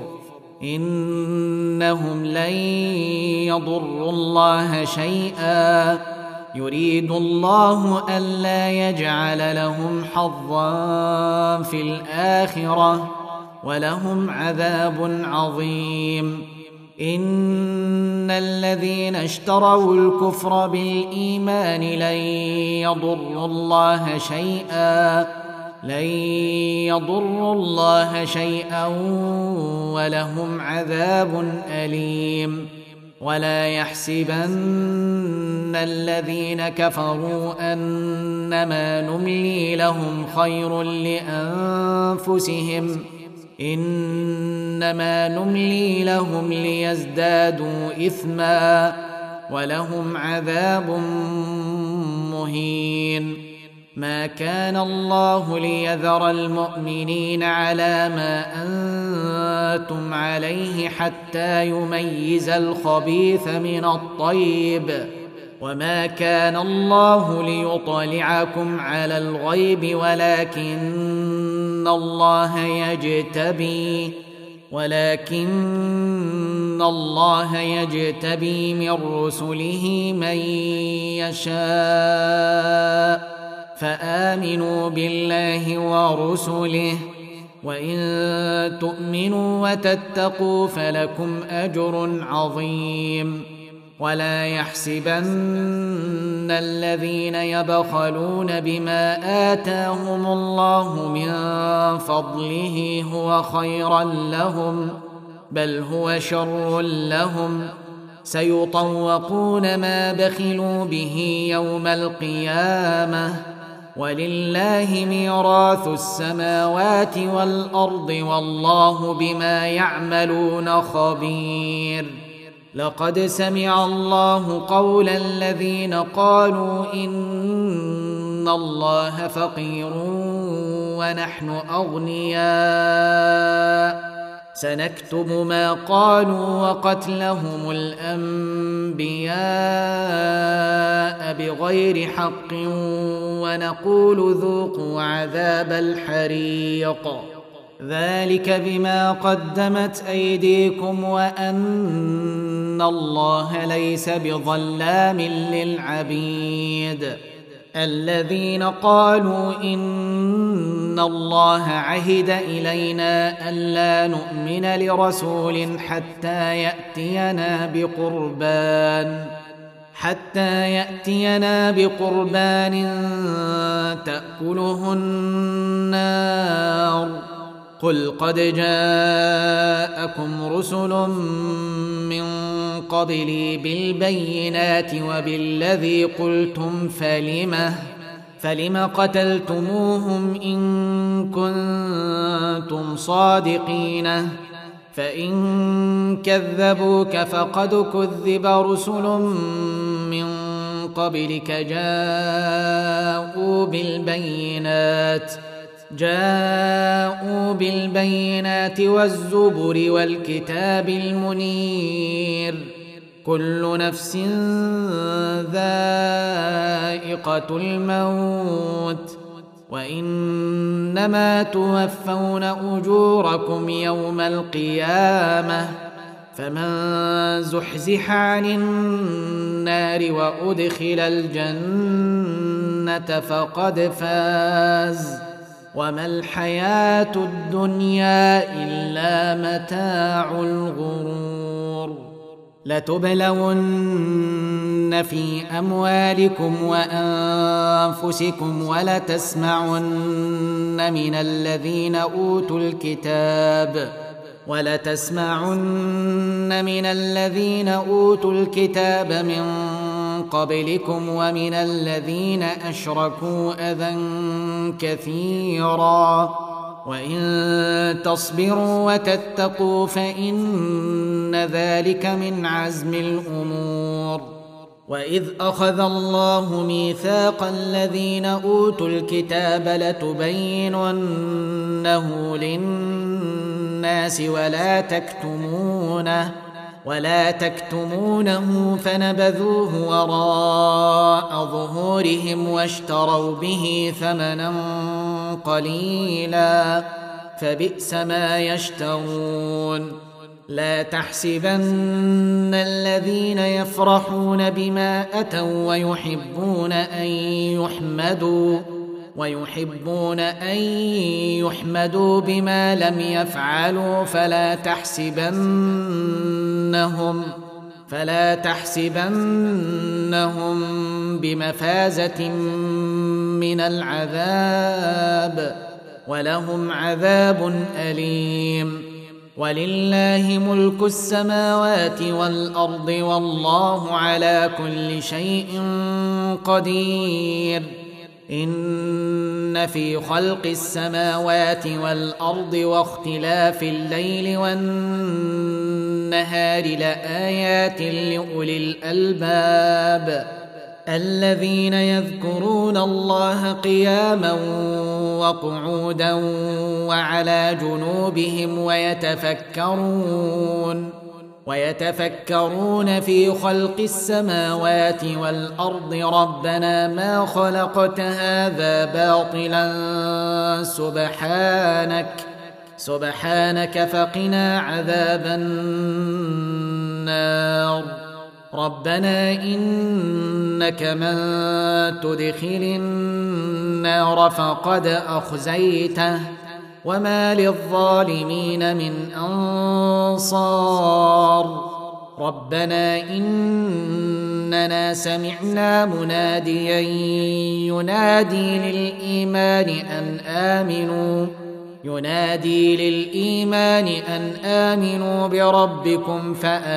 إنهم لن يضروا الله شيئا يريد الله ألا يجعل لهم حظا في الآخرة ولهم عذاب عظيم إن الذين اشتروا الكفر بالإيمان لن يضروا الله شيئا ولهم عذاب أليم ولا يحسبن الذين كفروا أنما نملي لهم خير لأنفسهم إنما نملي لهم ليزدادوا إثما ولهم عذاب مهين ما كان الله ليذر المؤمنين على ما أنتم عليه حتى يميز الخبيث من الطيب وما كان الله ليطلعكم على الغيب ولكن الله يجتبي من رسله من يشاء فآمنوا بالله ورسله وإن تؤمنوا وتتقوا فلكم أجر عظيم ولا يحسبن الذين يبخلون بما آتاهم الله من فضله هو خيرا لهم بل هو شر لهم سيطوقون ما بخلوا به يوم القيامة ولله ميراث السماوات والأرض والله بما يعملون خبير لقد سمع الله قول الذين قالوا إن الله فقير ونحن أغنياء سنكتب ما قالوا وقتلهم الأنبياء بغير حق ونقول ذوقوا عذاب الحريق ذلك بما قدمت أيديكم وأن الله ليس بظلام للعبيد الذين قالوا إن الله عهد إلينا ألا نؤمن لرسول حتى يأتينا بقربان تأكله النار قل قد جاءكم رسل من قبلي بالبينات وبالذي قلتم فلم قتلتموهم إن كنتم صادقين فإن كذبوك فقد كذب رسل من قبلك جاءوا بالبينات والزبر والكتاب المنير كل نفس ذائقة الموت وإنما توفون أجوركم يوم القيامة فمن زحزح عن النار وأدخل الجنة فقد فاز وما الحياة الدنيا إلا متاع الغرور لتبلون في أموالكم وأنفسكم ولتسمعن من الذين أوتوا الكتاب من قبلكم ومن الذين أشركوا أذى كثيرا وإن تصبروا وتتقوا فإن ذلك من عزم الأمور وإذ أخذ الله ميثاق الذين أوتوا الكتاب لتبيننه للناس ولا تكتمونه فنبذوه وراء ظهورهم واشتروا به ثمنا قليلا فبئس ما يشترون. لا تحسبن الذين يفرحون بما أتوا ويحبون أن يحمدوا بما لم يفعلوا فلا تحسبنهم بمفازة من العذاب ولهم عذاب أليم. ولله ملك السماوات والأرض والله على كل شيء قدير. إن في خلق السماوات والأرض واختلاف الليل والنهار لآيات لأولي الألباب الذين يذكرون الله قياما وقعودا وعلى جنوبهم ويتفكرون في خلق السماوات والأرض ربنا ما خلقت هذا باطلا سبحانك فقنا عذاب النار. ربنا إنك من تدخل النار فقد أخزيته وما للظالمين من أنصار. ربنا إننا سمعنا مناديا ينادي للإيمان أن آمنوا بربكم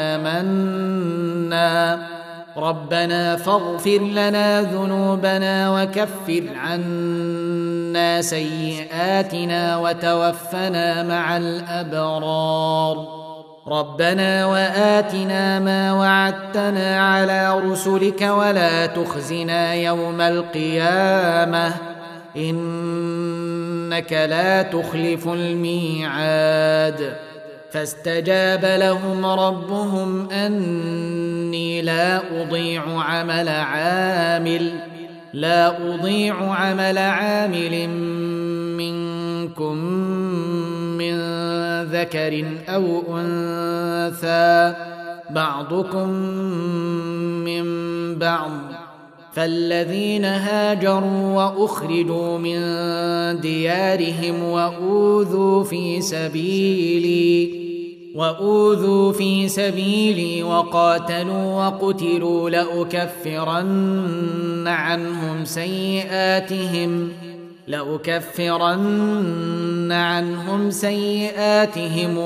فآمنا. ربنا فاغفر لنا ذنوبنا وكفر عنا سيئاتنا وتوفنا مع الأبرار. ربنا وآتنا ما وعدتنا على رسلك ولا تخزنا يوم القيامة إنك لا تخلف الميعاد. فاستجاب لهم ربهم أني لا أضيع عمل عامل منكم من ذكر أو أنثى بعضكم من بعض. فالذين هاجروا وأخرجوا من ديارهم وأوذوا في سبيلي وقاتلوا وقتلوا لأكفرن عنهم سيئاتهم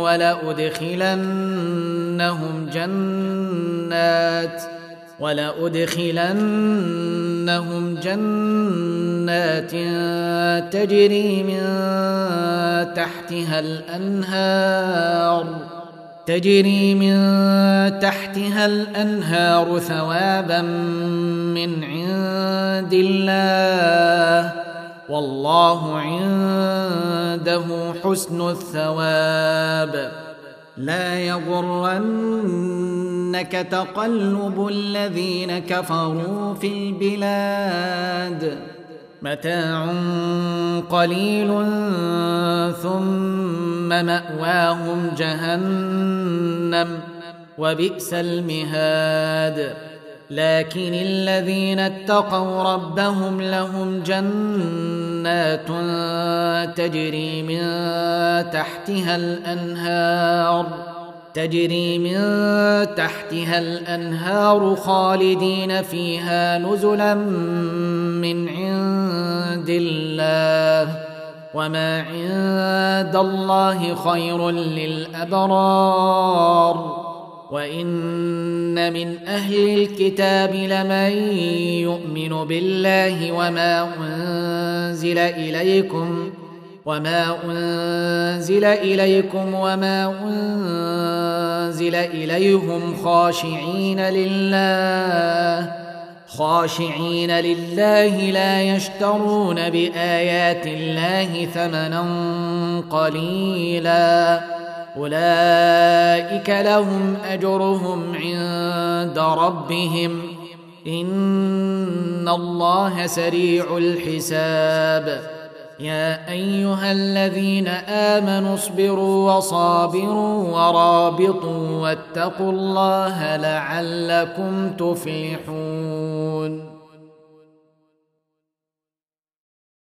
ولأدخلنهم جنات تجري من تحتها الأنهار ثوابا من عند الله والله عنده حسن الثواب. لا يغرنك تقلب الذين كفروا في البلاد متاع قليل ثم مأواهم جهنم وبئس المهاد. لكن الذين اتقوا ربهم لهم جنات تجري من تحتها الأنهار خالدين فيها نزلا من عند الله وما عند الله خير للأبرار. وإن من أهل الكتاب لمن يؤمن بالله وما أنزل إليكم وما أنزل إليهم خاشعين لله خاشعين لله لا يشترون بآيات الله ثمنا قليلا أولئك لهم أجرهم عند ربهم إن الله سريع الحساب يا أيها الذين آمنوا اصبروا وصابروا ورابطوا واتقوا الله لعلكم تفلحون